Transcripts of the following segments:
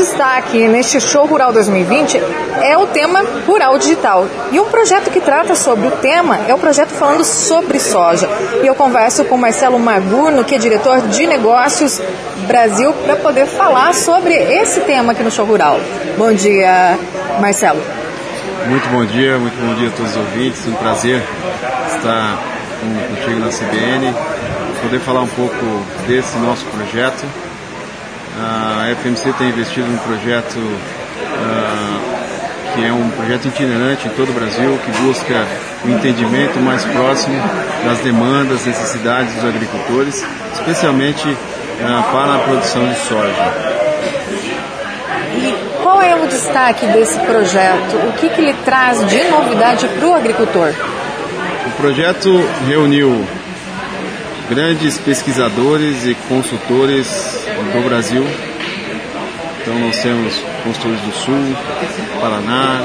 destaque neste Show Rural 2020 é o tema Rural Digital. E um projeto que trata sobre o tema é o projeto falando sobre soja. E eu converso com Marcelo Magurno, que é diretor de negócios Brasil, para poder falar sobre esse tema aqui no Show Rural. Bom dia, Marcelo. Muito bom dia a todos os ouvintes. Um prazer estar contigo na CBN, poder falar um pouco desse nosso projeto. A FMC tem investido num projeto que é um projeto itinerante em todo o Brasil, que busca o entendimento mais próximo das demandas, necessidades dos agricultores, especialmente para a produção de soja. E qual é o destaque desse projeto? O que ele traz de novidade para o agricultor? O projeto reuniu grandes pesquisadores e consultores do Brasil. Então nós temos consultores do Sul, Paraná,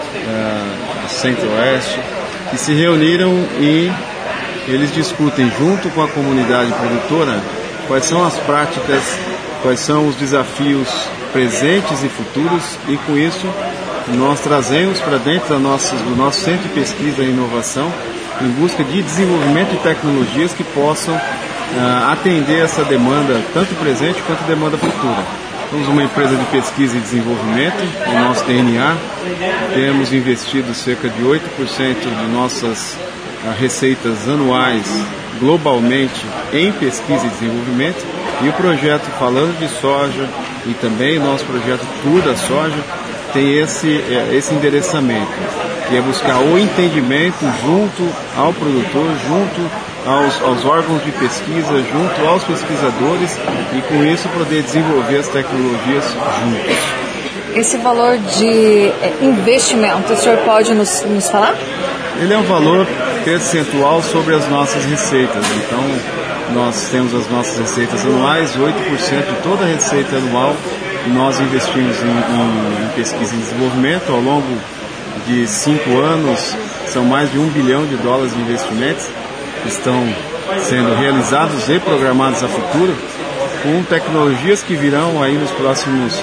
Centro-Oeste, que se reuniram e eles discutem junto com a comunidade produtora quais são as práticas, quais são os desafios presentes e futuros, e com isso nós trazemos para dentro do nosso Centro de Pesquisa e Inovação em busca de desenvolvimento de tecnologias que possam atender essa demanda, tanto presente quanto demanda futura. Somos uma empresa de pesquisa e desenvolvimento, o nosso DNA, temos investido cerca de 8% de nossas receitas anuais globalmente em pesquisa e desenvolvimento, e o projeto Falando de Soja e também o nosso projeto Tour da Soja tem esse endereçamento, que é buscar o entendimento junto ao produtor, junto aos órgãos de pesquisa, junto aos pesquisadores, e com isso poder desenvolver as tecnologias juntos. Esse valor de investimento, o senhor pode nos falar? Ele é um valor percentual sobre as nossas receitas. Então, nós temos as nossas receitas anuais, 8% de toda a receita anual nós investimos em pesquisa e desenvolvimento. Ao longo de 5 anos, são mais de $1 bilhão de investimentos que estão sendo realizados e programados a futuro, com tecnologias que virão aí nos próximos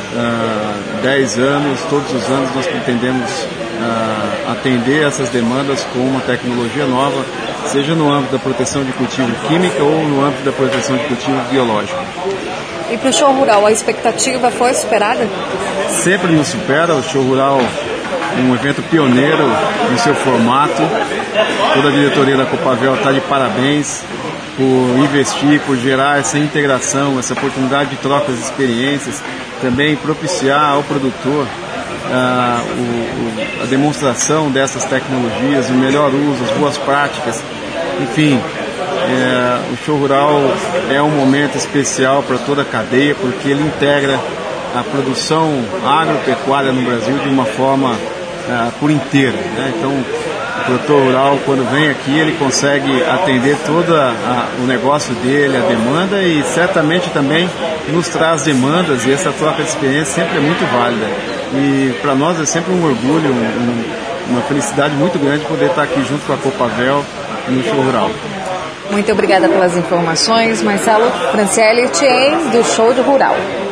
10 anos. Todos os anos nós pretendemos atender essas demandas com uma tecnologia nova, seja no âmbito da proteção de cultivo química ou no âmbito da proteção de cultivo biológico. E para o Show Rural, a expectativa foi superada? Sempre nos supera. O Show Rural é um evento pioneiro no seu formato. Toda a diretoria da Copavel está de parabéns por investir, por gerar essa integração, essa oportunidade de troca de experiências, também propiciar ao produtor a demonstração dessas tecnologias, o melhor uso, as boas práticas. Enfim, o Show Rural é um momento especial para toda a cadeia, porque ele integra a produção agropecuária no Brasil de uma forma por inteira, né? Então, o produtor rural, quando vem aqui, ele consegue atender todo o negócio dele, a demanda, e certamente também nos traz demandas, e essa troca de experiência sempre é muito válida. E para nós é sempre um orgulho, uma felicidade muito grande poder estar aqui junto com a Copavel no Show Rural. Muito obrigada pelas informações, Marcelo Francielli, do Show Rural.